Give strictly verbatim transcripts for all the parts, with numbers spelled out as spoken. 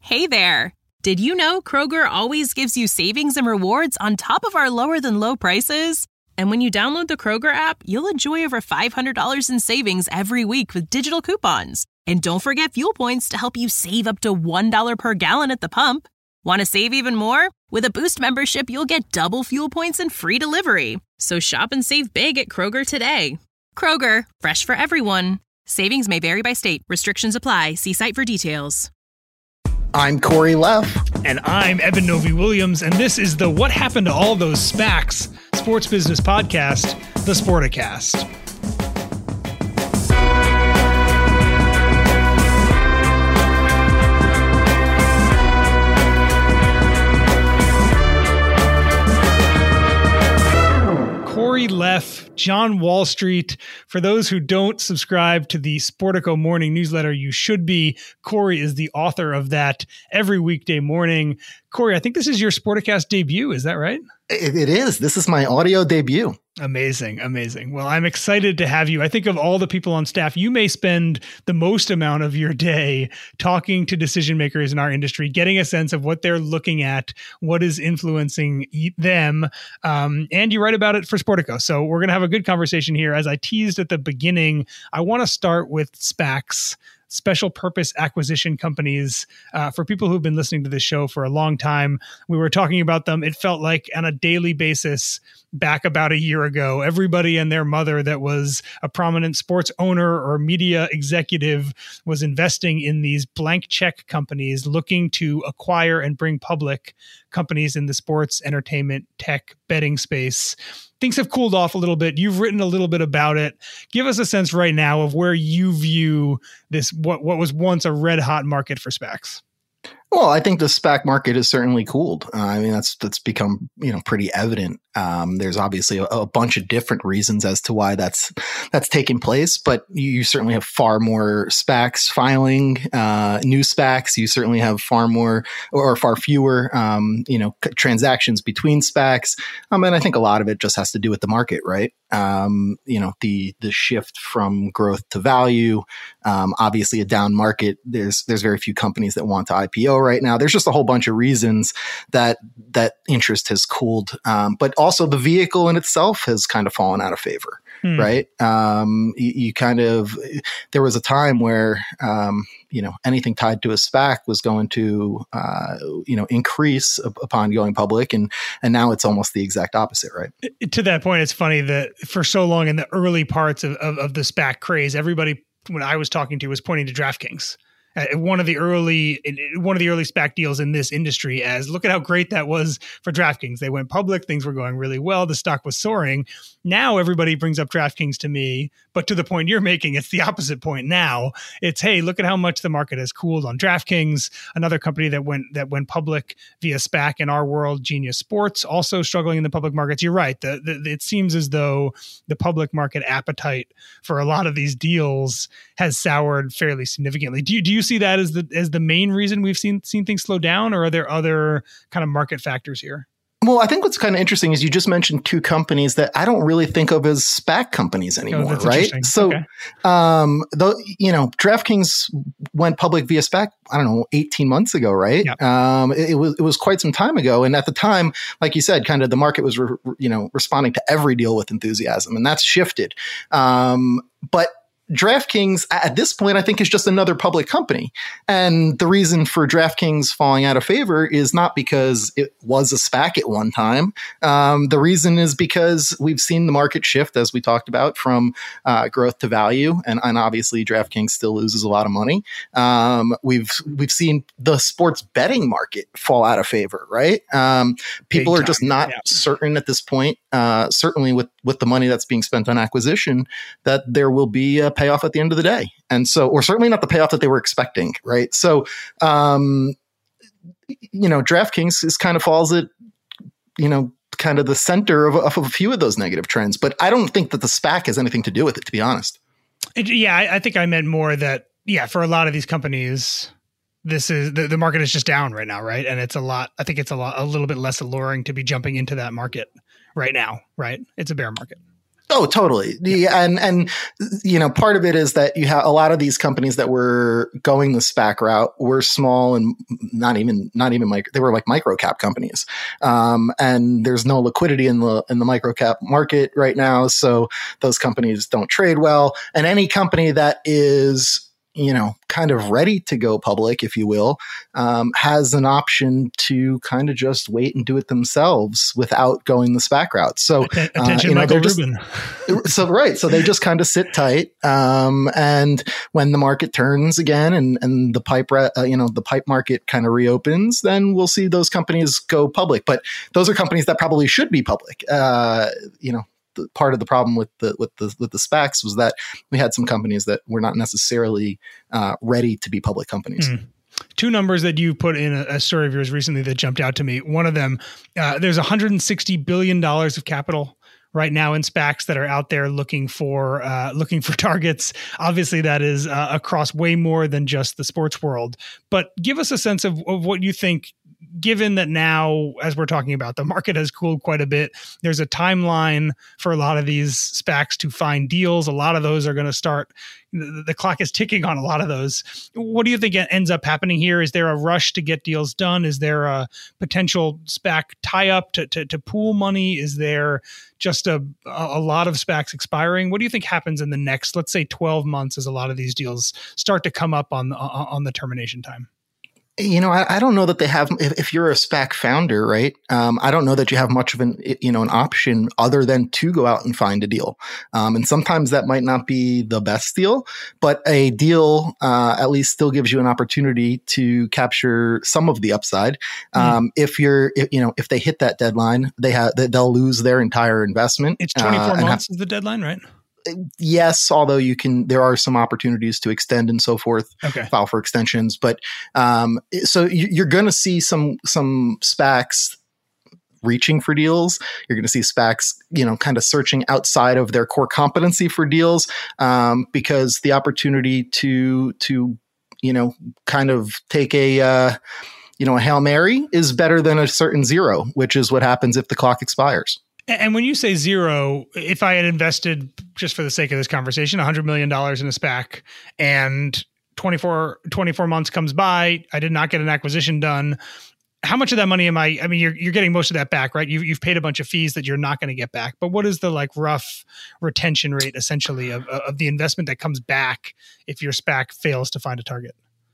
Hey there! Did you know Kroger always gives you savings and rewards on top of our lower than low prices? And when you download the Kroger app, you'll enjoy over five hundred dollars in savings every week with digital coupons. And don't forget fuel points to help you save up to one dollar per gallon at the pump. Want to save even more? With a Boost membership, you'll get double fuel points and free delivery. So shop and save big at Kroger today. Kroger, fresh for everyone. Savings may vary by state. Restrictions apply. See site for details. I'm Corey Leff. And I'm Evan Novi-Williams, and this is the What Happened to All Those SPACs sports business podcast, The Sporticast. Corey Leff, John Wall Street. For those who don't subscribe to the Sportico morning newsletter, you should be. Corey is the author of that every weekday morning. Corey, I think this is your Sporticast debut. Is that right? It, it is. This is my audio debut. Amazing. Amazing. Well, I'm excited to have you. I think of all the people on staff, you may spend the most amount of your day talking to decision makers in our industry, getting a sense of what they're looking at, what is influencing them. Um, and you write about it for Sportico. So we're going to have a good conversation here. As I teased at the beginning, I want to start with SPACs. Special purpose acquisition companies. Uh, for people who've been listening to this show for a long time, we were talking about them. It felt like on a daily basis back about a year ago, everybody and their mother that was a prominent sports owner or media executive was investing in these blank check companies looking to acquire and bring public companies in the sports, entertainment, tech, betting space. Things have cooled off a little bit. You've written a little bit about it. Give us a sense right now of where you view this, what, what was once a red hot market for SPACs. Well, I think the SPAC market has certainly cooled. Uh, I mean, that's that's become, you know, pretty evident. Um, there's obviously a, a bunch of different reasons as to why that's that's taken place, but you, you certainly have far more SPACs filing, uh, new SPACs. You certainly have far more or, or far fewer, um, you know, c- transactions between SPACs. Um, and I think a lot of it just has to do with the market, right? Um, you know, the the shift from growth to value. Um, obviously, a down market. There's there's very few companies that want to I P O right now. There's just a whole bunch of reasons that that interest has cooled, um, but also the vehicle in itself has kind of fallen out of favor, hmm. right? Um, you, you kind of there was a time where um, you know anything tied to a SPAC was going to uh, you know increase up, upon going public, and and now it's almost the exact opposite, right? To that point, it's funny that for so long in the early parts of, of, of the SPAC craze, everybody when I was talking to was pointing to DraftKings. Uh, one of the early, one of the early SPAC deals in this industry as look at how great that was for DraftKings. They went public. Things were going really well. The stock was soaring. Now everybody brings up DraftKings to me, but to the point you're making, it's the opposite point now. It's, hey, look at how much the market has cooled on DraftKings, another company that went, that went public via SPAC in our world, Genius Sports, also struggling in the public markets. You're right. The, the, it seems as though the public market appetite for a lot of these deals has soured fairly significantly. Do you, do you see that as the as the main reason we've seen seen things slow down, or are there other kind of market factors here? Well, I think what's kind of interesting is you just mentioned two companies that I don't really think of as SPAC companies anymore, oh, right? So, okay. um, though, you know, DraftKings went public via SPAC, I don't know, eighteen months ago, right? Yep. Um, it, it was it was quite some time ago, and at the time, like you said, kind of the market was, re, you know, responding to every deal with enthusiasm, and that's shifted. Um, but DraftKings at this point, I think, is just another public company. And the reason for DraftKings falling out of favor is not because it was a SPAC at one time. Um, the reason is because we've seen the market shift, as we talked about, from uh, growth to value. And, and obviously, DraftKings still loses a lot of money. Um, we've we've seen the sports betting market fall out of favor, right? Um, people Big are just time. not Yeah. certain at this point, uh, certainly with, with the money that's being spent on acquisition, that there will be a payoff at the end of the day. And so, or certainly not the payoff that they were expecting. Right. So, um, you know, DraftKings is kind of falls at, you know, kind of the center of, of a few of those negative trends, but I don't think that the SPAC has anything to do with it, to be honest. It, yeah. I, I think I meant more that, yeah, for a lot of these companies, this is the, the market is just down right now. Right. And it's a lot, I think it's a lot, a little bit less alluring to be jumping into that market right now. Right. It's a bear market. Oh, totally. Yeah, and and you know, part of it is that you have a lot of these companies that were going the SPAC route were small and not even not even micro. They were like micro cap companies, um, and there's no liquidity in the in the micro cap market right now, so those companies don't trade well. And any company that is, you know, kind of ready to go public, if you will, um, has an option to kind of just wait and do it themselves without going the SPAC route. So, attention, uh, you know, Michael just, Rubin. so right, so they just kind of sit tight, um, and when the market turns again and and the pipe, uh, you know, the pipe market kind of reopens, then we'll see those companies go public. But those are companies that probably should be public. Uh, you know. Part of the problem with the with the with the SPACs was that we had some companies that were not necessarily uh, ready to be public companies. Mm. Two numbers that you put in a, a story of yours recently that jumped out to me. One of them, uh, there's one hundred sixty billion dollars of capital right now in SPACs that are out there looking for uh, looking for targets. Obviously, that is uh, across way more than just the sports world. But give us a sense of, of what you think. Given that now, as we're talking about, the market has cooled quite a bit, there's a timeline for a lot of these SPACs to find deals. A lot of those are going to start, the, the clock is ticking on a lot of those. What do you think ends up happening here? Is there a rush to get deals done? Is there a potential SPAC tie-up to, to, to pool money? Is there just a, a lot of SPACs expiring? What do you think happens in the next, let's say, twelve months as a lot of these deals start to come up on, on the termination time? You know, I, I don't know that they have, if, if you're a SPAC founder, right? Um, I don't know that you have much of an, you know, an option other than to go out and find a deal. Um, and sometimes that might not be the best deal, but a deal, uh, at least still gives you an opportunity to capture some of the upside. Um, mm. If you're, if, you know, if they hit that deadline, they have, they'll lose their entire investment. It's twenty-four uh, months have, is the deadline, right? Yes, although you can, there are some opportunities to extend and so forth, okay. File for extensions. But um, so you're going to see some some SPACs reaching for deals. You're going to see SPACs, you know, kind of searching outside of their core competency for deals, um, because the opportunity to to you know kind of take a uh, you know a Hail Mary is better than a certain zero, which is what happens if the clock expires. And when you say zero, if I had invested, just for the sake of this conversation, one hundred million dollars in a SPAC and twenty-four, twenty-four months comes by, I did not get an acquisition done. How much of that money am I, I mean, you're, you're getting most of that back, right? You've, you've paid a bunch of fees that you're not going to get back, but what is the like rough retention rate essentially of, of the investment that comes back if your SPAC fails to find a target?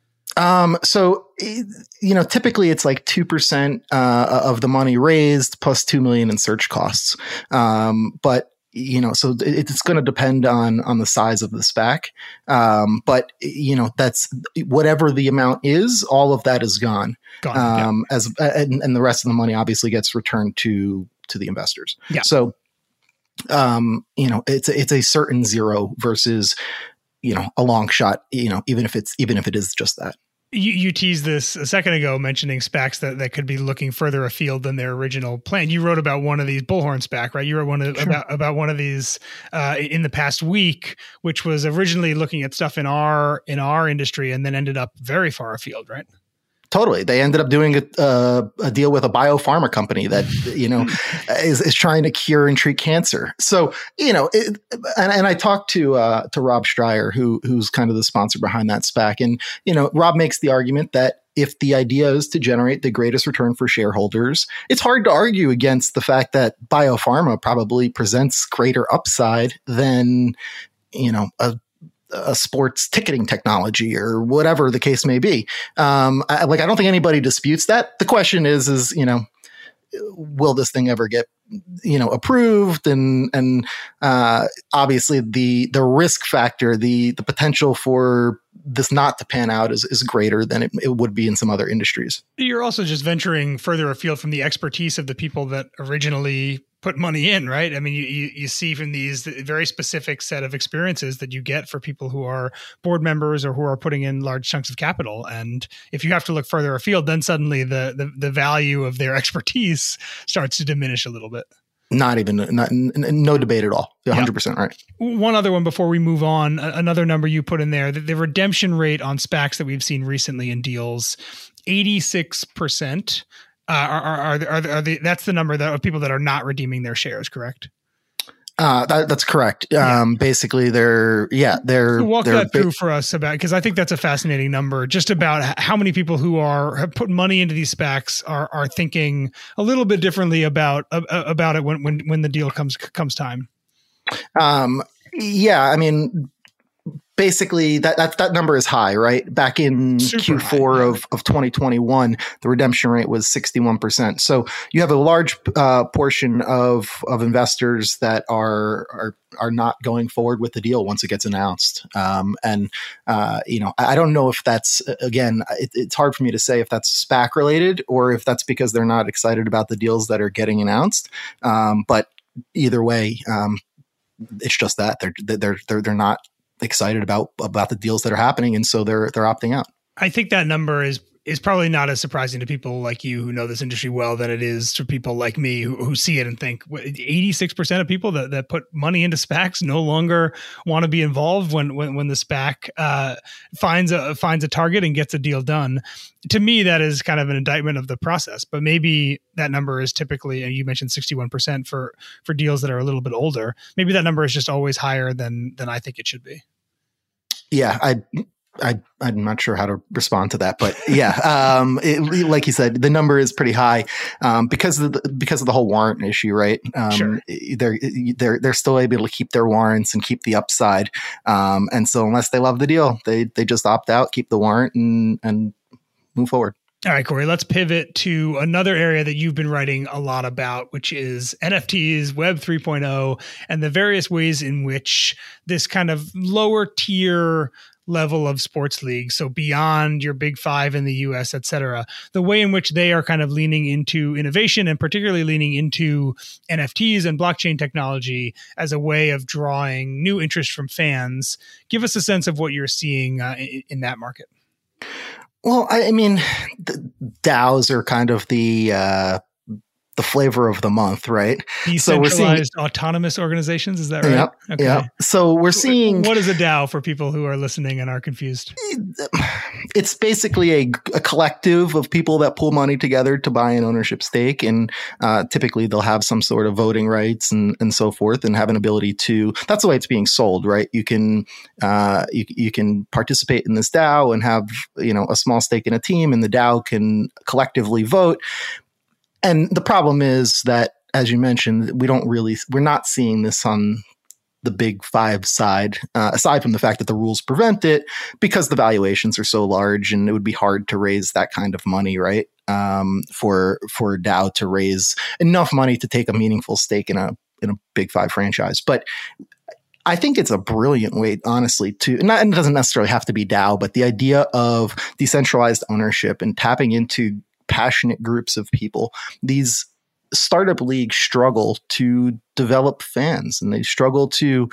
Um, so, you know, typically it's like two percent, uh, of the money raised plus two million in search costs. Um, but, you know, so it's going to depend on, on the size of the SPAC. Um, but, you know, that's whatever the amount is, all of that is gone. Gone um, yeah. as, and, and the rest of the money obviously gets returned to, to the investors. Yeah. So, um, you know, it's, it's a certain zero versus, you know, a long shot, you know, even if it's, even if it is just that. You, you teased this a second ago, mentioning SPACs that, that could be looking further afield than their original plan. You wrote about one of these, Bullhorn SPAC, right? You wrote one of, sure. about about one of these uh, in the past week, which was originally looking at stuff in our in our industry, and then ended up very far afield, right? Totally. They ended up doing a, uh, a deal with a biopharma company that, you know, is, is trying to cure and treat cancer. So, you know, it, and, and I talked to, uh, to Rob Stryer, who, who's kind of the sponsor behind that SPAC. And, you know, Rob makes the argument that if the idea is to generate the greatest return for shareholders, it's hard to argue against the fact that biopharma probably presents greater upside than, you know, a a sports ticketing technology or whatever the case may be. Um, I, like, I don't think anybody disputes that. The question is, is, you know, will this thing ever get, you know, approved? And, and, uh, obviously the, the risk factor, the, the potential for this not to pan out is, is greater than it, it would be in some other industries. You're also just venturing further afield from the expertise of the people that originally put money in, right? I mean, you, you you see from these very specific set of experiences that you get for people who are board members or who are putting in large chunks of capital. And if you have to look further afield, then suddenly the the, the value of their expertise starts to diminish a little bit. Not even, not, no debate at all. one hundred percent right. One other one before we move on, another number you put in there, the, the redemption rate on SPACs that we've seen recently in deals, eighty-six percent. Uh, are, are, are, are, are the, that's the number that, of people that are not redeeming their shares, correct? Uh, that, that's correct. Yeah. Um, basically, they're yeah they're so walk they're that through for us about, because I think that's a fascinating number. Just about how many people who are have put money into these SPACs are are thinking a little bit differently about uh, about it when when when the deal comes comes time. Um, yeah, I mean. Basically, that, that that number is high, right? Back in Super Q four high, yeah. of, of twenty twenty-one, the redemption rate was sixty-one percent. So you have a large uh, portion of of investors that are are are not going forward with the deal once it gets announced. Um, and uh, you know, I don't know if that's again, it, it's hard for me to say if that's SPAC related or if that's because they're not excited about the deals that are getting announced. Um, but either way, um, it's just that they're they're they're they're not excited about about the deals that are happening, and so they're they're opting out. I think that number is is probably not as surprising to people like you who know this industry well than it is to people like me who, who see it and think eighty-six percent of people that, that put money into SPACs no longer want to be involved when when, when the SPAC uh, finds a finds a target and gets a deal done. To me, that is kind of an indictment of the process, but maybe that number is typically, you mentioned sixty-one percent for for deals that are a little bit older. Maybe that number is just always higher than than I think it should be. Yeah, I, I, I'm not sure how to respond to that, but yeah, um, it, like you said, the number is pretty high um, because of the, because of the whole warrant issue, right? Um, sure. They're they're they're still able to keep their warrants and keep the upside, um, and so unless they love the deal, they they just opt out, keep the warrant, and and move forward. All right, Corey, let's pivot to another area that you've been writing a lot about, which is N F Ts, Web three point oh, and the various ways in which this kind of lower tier level of sports leagues, so beyond your big five in the U S, et cetera, the way in which they are kind of leaning into innovation and particularly leaning into N F Ts and blockchain technology as a way of drawing new interest from fans. Give us a sense of what you're seeing uh, in, in that market. Well, I mean, the DAOs are kind of the uh, the flavor of the month, right? Decentralized so we're seeing autonomous organizations, is that right? Yep. Okay. Yeah. So we're seeing. What is a DAO for people who are listening and are confused? It's basically a, a collective of people that pool money together to buy an ownership stake, and uh, typically they'll have some sort of voting rights and and so forth, and have an ability to. That's the way it's being sold, right? You can uh, you you can participate in this DAO and have you know a small stake in a team, and the DAO can collectively vote. And the problem is that, as you mentioned, we don't really, we're not seeing this on the big five side, uh, aside from the fact that the rules prevent it, because the valuations are so large and it would be hard to raise that kind of money, right? Um, for for DAO to raise enough money to take a meaningful stake in a in a big five franchise. But I think it's a brilliant way, honestly, to, and it doesn't necessarily have to be DAO, but the idea of decentralized ownership and tapping into passionate groups of people. These startup leagues struggle to develop fans, and they struggle to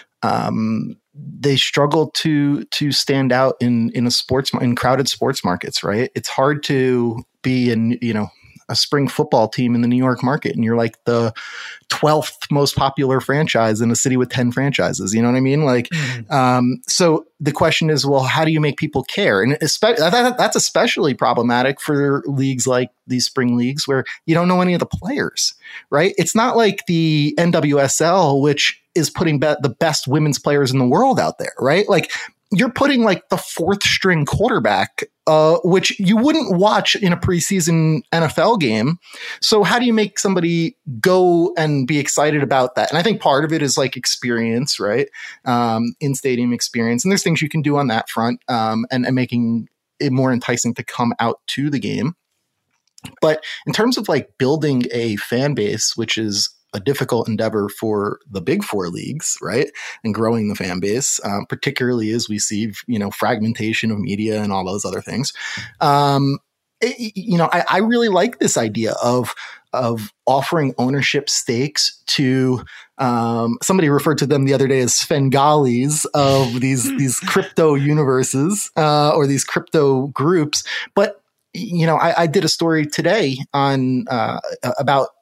um, they struggle to to stand out in in a sports in crowded sports markets. Right? It's hard to be in you know a spring football team in the New York market, and you're like the twelfth most popular franchise in a city with ten franchises. You know what I mean? Like, mm-hmm. um, so the question is, well, how do you make people care? And especially, that, that's especially problematic for leagues like these spring leagues where you don't know any of the players, right? It's not like the N W S L, which is putting be- the best women's players in the world out there, right? Like, you're putting like the fourth string quarterback, uh, which you wouldn't watch in a preseason N F L game. So how do you make somebody go and be excited about that? And I think part of it is like experience, right? Um, in stadium experience. And there's things you can do on that front, um, and, and making it more enticing to come out to the game. But in terms of like building a fan base, which is a difficult endeavor for the big four leagues, right? And growing the fan base, um, particularly as we see, you know, fragmentation of media and all those other things. Um, it, you know, I, I really like this idea of, of offering ownership stakes to, um, somebody referred to them the other day as Svengalis of these, these crypto universes, uh, or these crypto groups. But, you know, I, I did a story today on, uh, about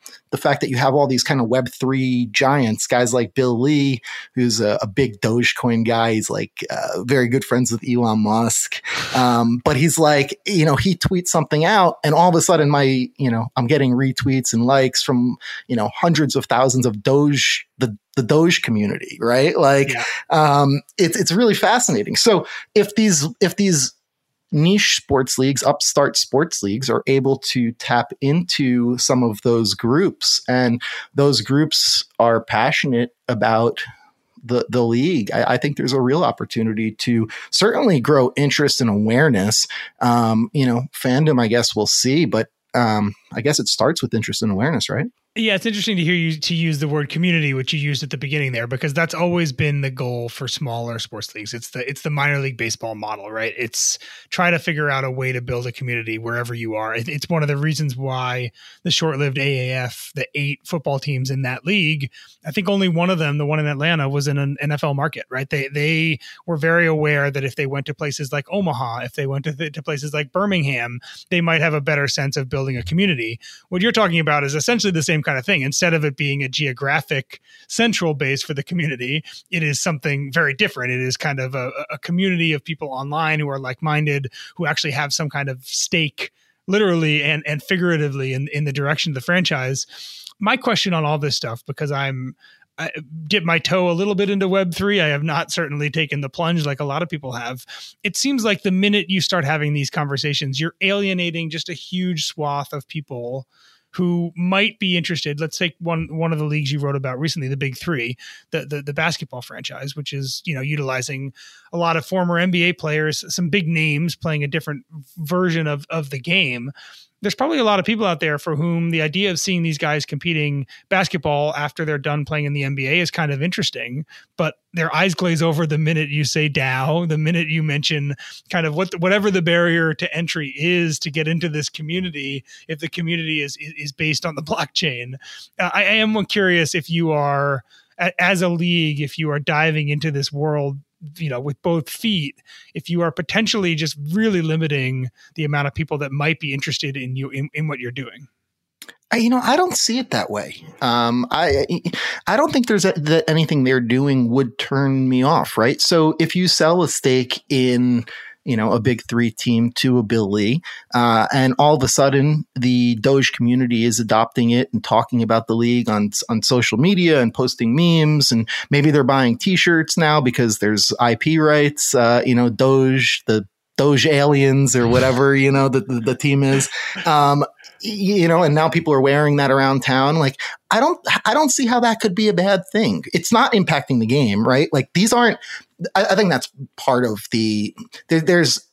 the fact that you have all these kind of Web three giants, guys like Bill Lee, who's a, a big Dogecoin guy. He's like uh, very good friends with Elon Musk. Um, but he's like, you know, he tweets something out and all of a sudden my, you know, I'm getting retweets and likes from, you know, hundreds of thousands of Doge, the, the Doge community, right? Like, yeah. um, it's, it's really fascinating. So if these, if these, niche sports leagues, upstart sports leagues are able to tap into some of those groups, and those groups are passionate about the, the league, I, I think there's a real opportunity to certainly grow interest and awareness. Um, you know, fandom, I guess we'll see, but um, I guess it starts with interest and awareness, right? Yeah, it's interesting to hear you to use the word community, which you used at the beginning there, because that's always been the goal for smaller sports leagues. It's the it's the minor league baseball model, right? It's try to figure out a way to build a community wherever you are. It's one of the reasons why the short-lived A A F, the eight football teams in that league, I think only one of them, the one in Atlanta, was in an N F L market, right? They they were very aware that if they went to places like Omaha, if they went to, the, to places like Birmingham, they might have a better sense of building a community. What you're talking about is essentially the same kind of thing. Instead of it being a geographic central base for the community, it is something very different. It is kind of a, a community of people online who are like-minded, who actually have some kind of stake, literally and, and figuratively, in, in the direction of the franchise. My question on all this stuff, because I'm I dip my toe a little bit into Web three. I have not certainly taken the plunge like a lot of people have. It seems like the minute you start having these conversations, you're alienating just a huge swath of people who might be interested. Let's take one one of the leagues you wrote about recently, the Big Three, the, the the basketball franchise, which is, you know, utilizing a lot of former N B A players, some big names playing a different version of of the game. There's probably a lot of people out there for whom the idea of seeing these guys competing basketball after they're done playing in the N B A is kind of interesting, but their eyes glaze over the minute you say DAO, the minute you mention kind of what the, whatever the barrier to entry is to get into this community, if the community is is based on the blockchain. Uh, I, I am curious if you are, as a league, if you are diving into this world, you know, with both feet, if you are potentially just really limiting the amount of people that might be interested in you, in, in what you're doing. I, you know, I don't see it that way. Um, I, I don't think there's a, that anything they're doing would turn me off. Right. So if you sell a stake in, you know, a Big Three team to a Bill Lee, uh, and all of a sudden the Doge community is adopting it and talking about the league on on social media and posting memes, and maybe they're buying T-shirts now because there's I P rights. Uh, you know, Doge, the Doge aliens or whatever, you know, the, the, the team is. Um, you know, and now people are wearing that around town. Like, I don't, I don't see how that could be a bad thing. It's not impacting the game, right? Like, these aren't, I, I think that's part of the, there, there's,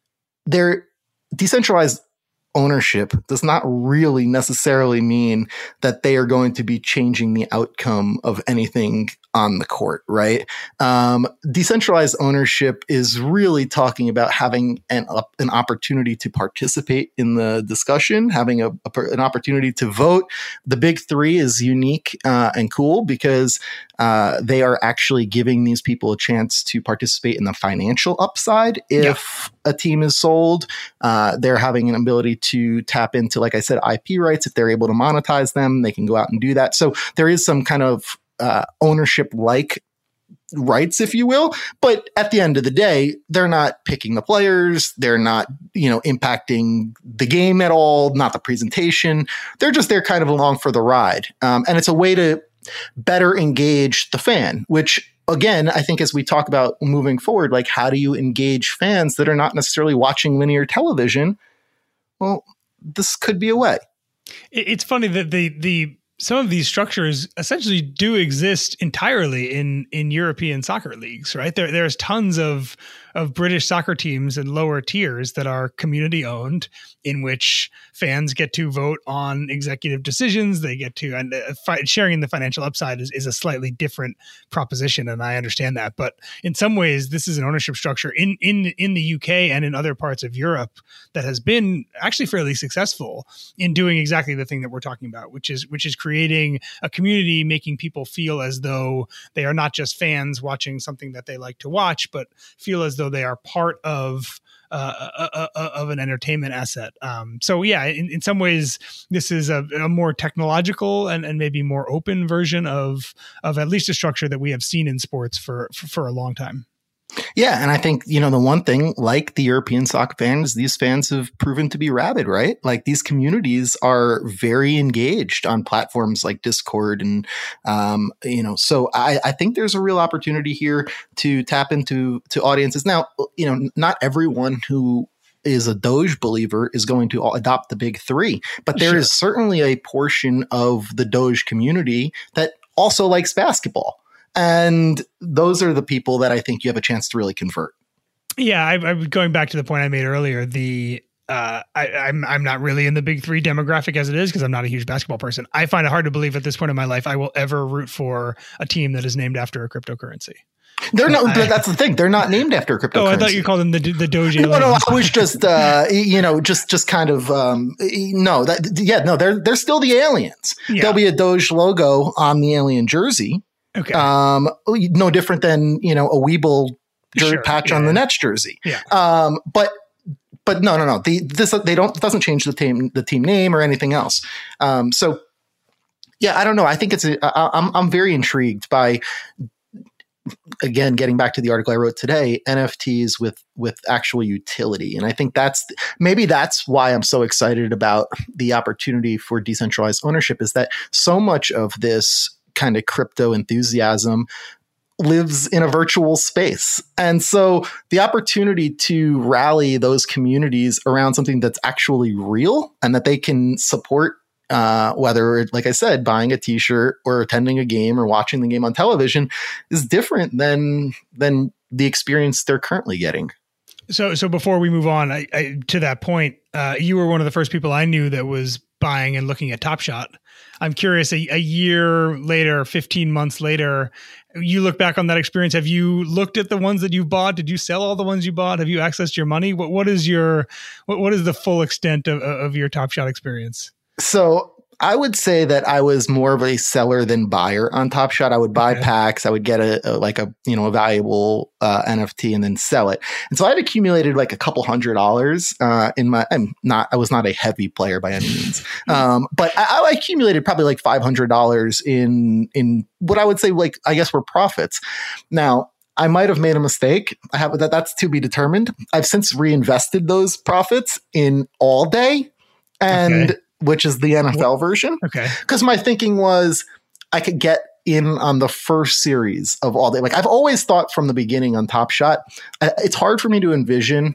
there, decentralized ownership does not really necessarily mean that they are going to be changing the outcome of anything on the court, right? Um, decentralized ownership is really talking about having an up, an opportunity to participate in the discussion, having a, a, an opportunity to vote. The Big Three is unique uh, and cool because uh, they are actually giving these people a chance to participate in the financial upside. If yeah. a team is sold, uh, they're having an ability to tap into, like I said, I P rights. If they're able to monetize them, they can go out and do that. So there is some kind of Uh, ownership-like rights, if you will. But at the end of the day, they're not picking the players. They're not, you know, impacting the game at all, not the presentation. They're just there kind of along for the ride. Um, and it's a way to better engage the fan, which, again, I think as we talk about moving forward, like, how do you engage fans that are not necessarily watching linear television? Well, this could be a way. It's funny that the the some of these structures essentially do exist entirely in, in European soccer leagues, right? There, there's tons of, of British soccer teams in lower tiers that are community owned, in which fans get to vote on executive decisions. They get to, and uh, fi- sharing the financial upside is, is a slightly different proposition. And I understand that, but in some ways, this is an ownership structure in, in, in the U K and in other parts of Europe that has been actually fairly successful in doing exactly the thing that we're talking about, which is, which is creating a community, making people feel as though they are not just fans watching something that they like to watch, but feel as though they are part of uh, uh, uh, of an entertainment asset. Um, so yeah, in, in some ways, this is a, a more technological and, and maybe more open version of of at least a structure that we have seen in sports for for, for a long time. Yeah. And I think, you know, the one thing, like the European soccer fans, these fans have proven to be rabid, right? Like these communities are very engaged on platforms like Discord. And, um, you know, so I, I think there's a real opportunity here to tap into to audiences. Now, you know, not everyone who is a Doge believer is going to adopt the big three, but there sure. is certainly a portion of the Doge community that also likes basketball. And those are the people that I think you have a chance to really convert. Yeah, I, I going back to the point I made earlier. The uh, I, I'm I'm not really in the big three demographic as it is because I'm not a huge basketball person. I find it hard to believe at this point in my life I will ever root for a team that is named after a cryptocurrency. They're not. I, that's the thing. They're not named after a cryptocurrency. Oh, I thought you called them the the Doge. No, no, I was just, uh, you know, just just kind of, um, no, that yeah, no, they're they're still the aliens. Yeah. There'll be a Doge logo on the alien jersey. Okay. Um, no different than, you know, a Weeble dirt sure. patch yeah. on the Nets jersey. Yeah. Um, but, but no, no, no. The, this, they don't, it doesn't change the team, the team name or anything else. Um, so yeah, I don't know. I think it's, a, I, I'm, I'm very intrigued by, again, getting back to the article I wrote today, N F Ts with, with actual utility. And I think that's, maybe that's why I'm so excited about the opportunity for decentralized ownership is that so much of this kind of crypto enthusiasm lives in a virtual space. And so the opportunity to rally those communities around something that's actually real and that they can support, uh, whether, like I said, buying a t-shirt or attending a game or watching the game on television is different than, than the experience they're currently getting. So, so before we move on I, I, to that point, uh, you were one of the first people I knew that was buying and looking at Top Shot. I'm curious, a, a year later, fifteen months later, you look back on that experience. Have you looked at the ones that you bought? Did you sell all the ones you bought? Have you accessed your money? What What is your what, what is the full extent of, of your Top Shot experience? So I would say that I was more of a seller than buyer on Top Shot. I would buy okay. packs. I would get a, a like a you know a valuable uh, N F T and then sell it. And so I had accumulated like a couple hundred dollars uh, in my. I'm not. I was not a heavy player by any means, um, but I, I accumulated probably like five hundred dollars in in what I would say like I guess were profits. Now I might have made a mistake. I have that. That's to be determined. I've since reinvested those profits in All Day and. Okay. Which is the N F L version. Okay. Because my thinking was I could get in on the first series of All Day. Like I've always thought from the beginning on Top Shot, it's hard for me to envision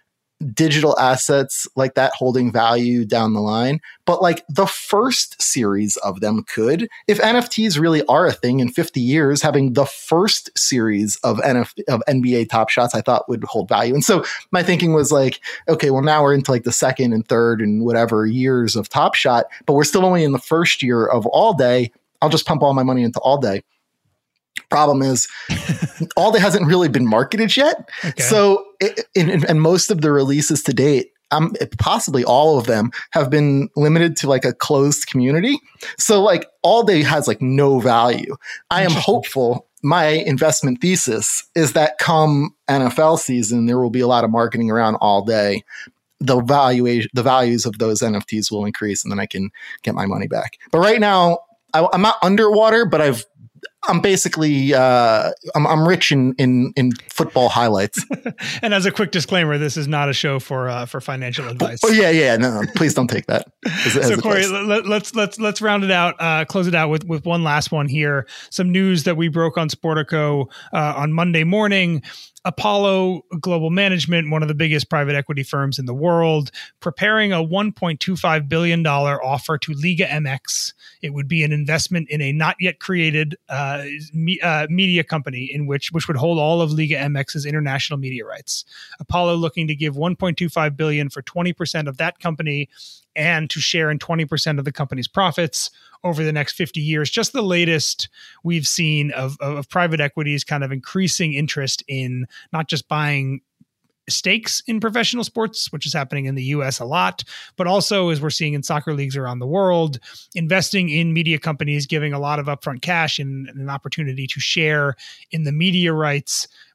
digital assets like that holding value down the line. But like the first series of them could, if N F Ts really are a thing in fifty years, having the first series of N F of N B A Top Shots, I thought would hold value. And so my thinking was like, okay, well now we're into like the second and third and whatever years of Top Shot, but we're still only in the first year of All Day. I'll just pump all my money into All Day. Problem is, All Day hasn't really been marketed yet. Okay. So, it, in, and most of the releases to date, um, possibly all of them, have been limited to like a closed community. So, like All Day has like no value. I am hopeful. My investment thesis is that come N F L season, there will be a lot of marketing around All Day. The valuation, the values of those N F Ts will increase, and then I can get my money back. But right now, I, I'm not underwater, but I've I'm basically uh, I'm, I'm rich in, in in football highlights. And as a quick disclaimer, this is not a show for uh, for financial advice. Oh yeah, yeah, no, no please don't take that. As, so as Corey, let, let's let's let's round it out, uh, close it out with with one last one here. Some news that we broke on Sportico uh, on Monday morning. Apollo Global Management, one of the biggest private equity firms in the world, preparing a one point two five billion dollars offer to Liga M X. It would be an investment in a not yet created uh, me, uh, media company in which which would hold all of Liga M X's international media rights. Apollo looking to give one point two five billion dollars for twenty percent of that company and to share in twenty percent of the company's profits over the next fifty years. Just the latest we've seen of, of, of private equities kind of increasing interest in not just buying stakes in professional sports, which is happening in the U S a lot, but also, as we're seeing in soccer leagues around the world, investing in media companies, giving a lot of upfront cash and, and an opportunity to share in the media rights.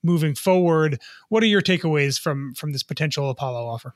moving forward. What are your takeaways from from this potential Apollo offer?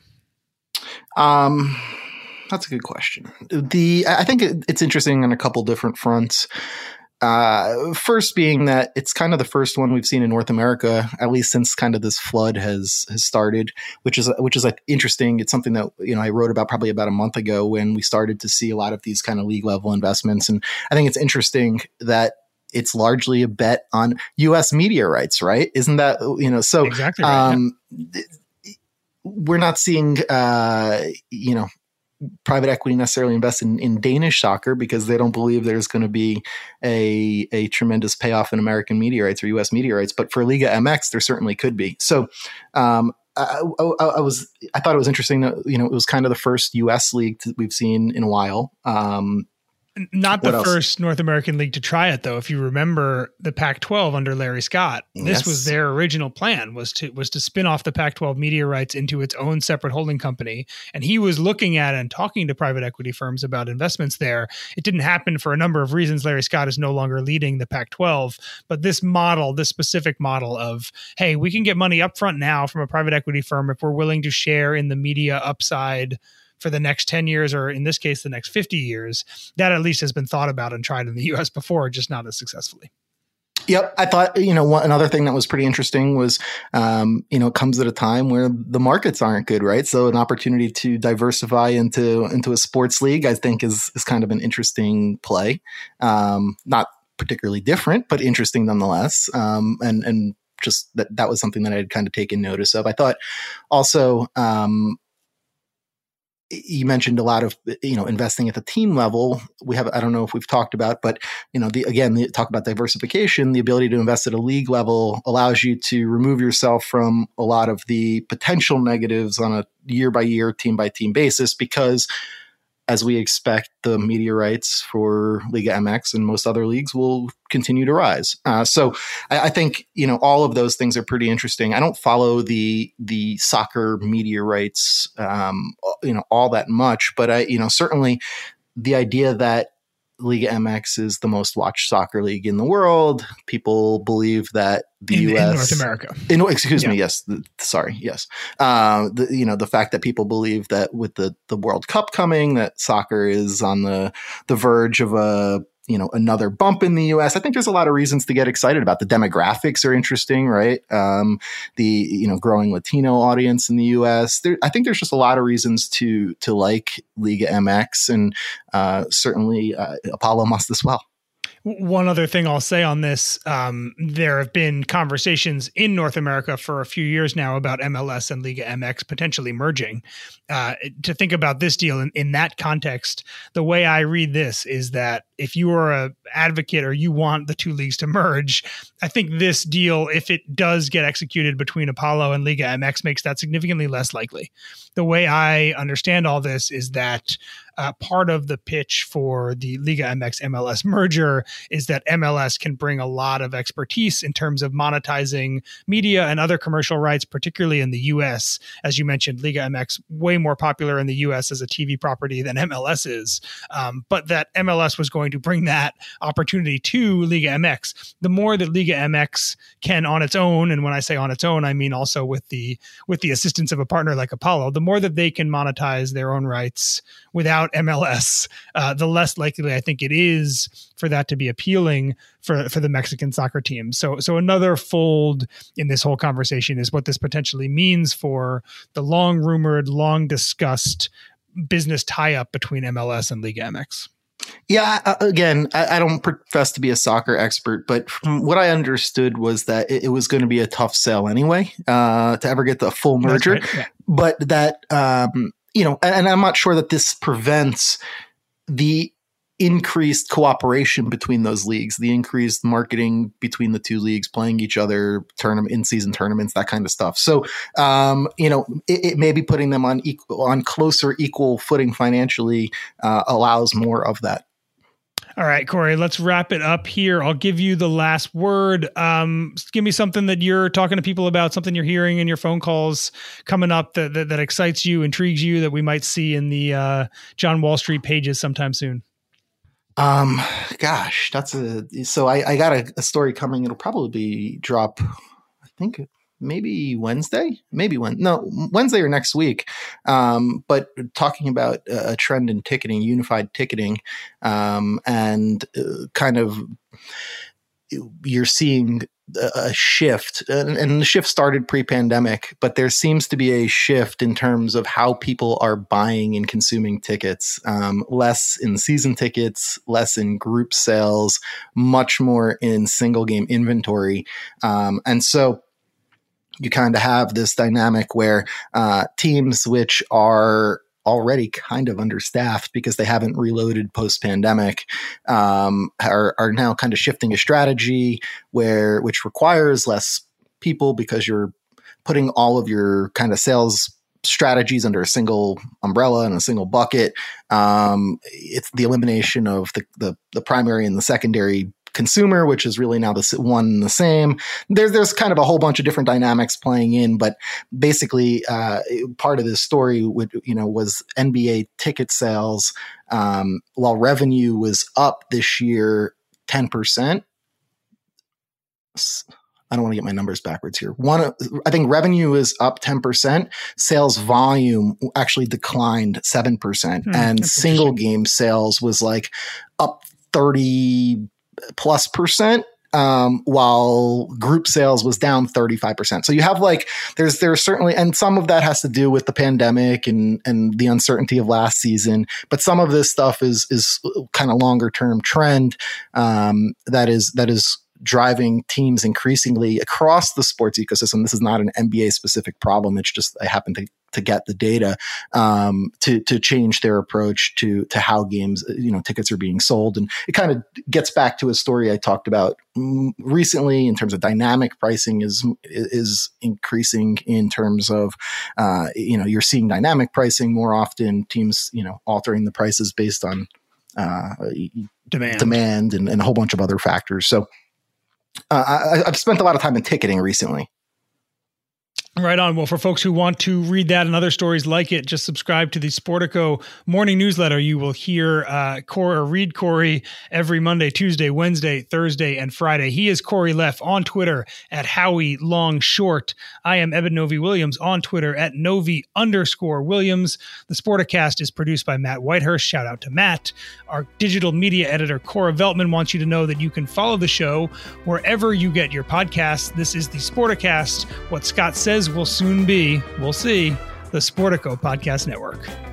Um, that's a good question. The I think it, it's interesting on a couple different fronts. Uh, first being that it's kind of the first one we've seen in North America, at least since kind of this flood has has started, which is which is like interesting. It's something that, you know, I wrote about probably about a month ago when we started to see a lot of these kind of league level investments, and I think it's interesting that it's largely a bet on U S media rights, right? Isn't that, you know, so exactly right, um, yeah. We're not seeing, uh, you know, private equity necessarily invest in, in Danish soccer because they don't believe there's going to be a a tremendous payoff in American media rights or U S media rights. But for Liga M X, there certainly could be. So um, I, I, I was I thought it was interesting that, you know, it was kind of the first U S league that we've seen in a while. Um, Not the What else? first North American league to try it, though. If you remember the Pac twelve under Larry Scott, this Yes. was their original plan, was to was to spin off the Pac twelve media rights into its own separate holding company. And he was looking at and talking to private equity firms about investments there. It didn't happen for a number of reasons. Larry Scott is no longer leading the Pac twelve. But this model, this specific model of, hey, we can get money up front now from a private equity firm if we're willing to share in the media upside for the next ten years, or in this case, the next fifty years, that at least has been thought about and tried in the U S before, just not as successfully. Yep. I thought, you know, one, another thing that was pretty interesting was, um, you know, it comes at a time where the markets aren't good, right? So an opportunity to diversify into, into a sports league, I think is, is kind of an interesting play. Um, not particularly different, but interesting nonetheless. Um, and, and just that, that was something that I had kind of taken notice of. I thought also, um, you mentioned a lot of, you know, investing at the team level. We have, I don't know if we've talked about, but, you know, the, again, the, talk about diversification, the ability to invest at a league level allows you to remove yourself from a lot of the potential negatives on a year by year, team by team basis, because as we expect, the media rights for Liga M X and most other leagues will continue to rise. Uh, so I, I think, you know, all of those things are pretty interesting. I don't follow the the soccer media rights, um, you know, all that much, but I, you know, certainly the idea that Liga M X is the most watched soccer league in the world. People believe that the in, U S in North America. In, excuse yeah. me. Yes. The, sorry. Yes. Uh, the, you know, the fact that people believe that with the, the World Cup coming, that soccer is on the, the verge of a, you know, another bump in the U S. I think there's a lot of reasons to get excited about. The demographics are interesting, right? Um, the, you know, growing Latino audience in the U S. There, I think there's just a lot of reasons to, to like Liga M X, and uh, certainly uh, Apollo must as well. One other thing I'll say on this, um, there have been conversations in North America for a few years now about M L S and Liga M X potentially merging. Uh, to think about this deal in, in that context, the way I read this is that if you are an advocate or you want the two leagues to merge, I think this deal, if it does get executed between Apollo and Liga M X, makes that significantly less likely. The way I understand all this is that Uh, part of the pitch for the Liga M X M L S merger is that M L S can bring a lot of expertise in terms of monetizing media and other commercial rights, particularly in the U S. As you mentioned, Liga M X way more popular in the U S as a T V property than M L S is, um, but that M L S was going to bring that opportunity to Liga M X. The more that Liga M X can on its own, and when I say on its own, I mean also with the with the assistance of a partner like Apollo, the more that they can monetize their own rights without M L S, uh, the less likely I think it is for that to be appealing for, for the Mexican soccer team. So, so another fold in this whole conversation is what this potentially means for the long rumored, long discussed business tie-up between M L S and Liga M X. Yeah, uh, again, I, I don't profess to be a soccer expert, but from what I understood was that it, it was going to be a tough sell anyway uh, to ever get the full merger. Right, yeah. But that, um, you know, and, and I'm not sure that this prevents the increased cooperation between those leagues, the increased marketing between the two leagues, playing each other, tournament, in-season tournaments, that kind of stuff. So, um, you know, it, it may be putting them on equal, on closer equal footing financially uh, allows more of that. All right, Corey, let's wrap it up here. I'll give you the last word. Um, give me something that you're talking to people about, something you're hearing in your phone calls coming up that, that, that excites you, intrigues you, that we might see in the uh, John Wall Street pages sometime soon. Um, gosh, that's a, so I, I got a, a story coming. It'll probably be drop think maybe Wednesday, maybe when no Wednesday or next week. Um, but talking about a trend in ticketing, unified ticketing, um, and uh, kind of you're seeing a shift, and the shift started pre-pandemic, but there seems to be a shift in terms of how people are buying and consuming tickets, um, less in season tickets, less in group sales, much more in single game inventory. Um, and so you kind of have this dynamic where uh, teams which are already kind of understaffed because they haven't reloaded post-pandemic, um, are, are now kind of shifting a strategy where which requires less people because you're putting all of your kind of sales strategies under a single umbrella and a single bucket. Um, it's the elimination of the, the the primary and the secondary consumer, which is really now the one and the same. There's there's kind of a whole bunch of different dynamics playing in, but basically, uh, part of this story would you know was N B A ticket sales. Um, while revenue was up this year ten percent. I don't want to get my numbers backwards here. One, I think revenue is up ten percent. Sales volume actually declined seven percent, hmm, and single game sales was like up thirty plus percent, um, while group sales was down thirty-five percent. So you have like, there's, there's certainly, and some of that has to do with the pandemic and, and the uncertainty of last season, but some of this stuff is, is kind of longer term trend, um, that is, that is driving teams increasingly across the sports ecosystem. This is not an N B A specific problem. It's just, I happen to to get the data, um, to, to change their approach to, to how games, you know, tickets are being sold. And it kind of gets back to a story I talked about recently in terms of dynamic pricing is, is increasing in terms of, uh, you know, you're seeing dynamic pricing more often, teams, you know, altering the prices based on, uh, demand, demand and, and a whole bunch of other factors. So, uh, I, I've spent a lot of time in ticketing recently. Right on. Well, for folks who want to read that and other stories like it, just subscribe to the Sportico morning newsletter. You will hear uh, Corey, or read Corey every Monday, Tuesday, Wednesday, Thursday, and Friday. He is Corey Leff on Twitter at Howie Long Short. I am Eben Novy-Williams on Twitter at Novy underscore Williams. The Sporticast is produced by Matt Whitehurst. Shout out to Matt. Our digital media editor, Cora Veltman, wants you to know that you can follow the show wherever you get your podcasts. This is the Sporticast. What Scott says will soon be, we'll see, the Sportico Podcast Network.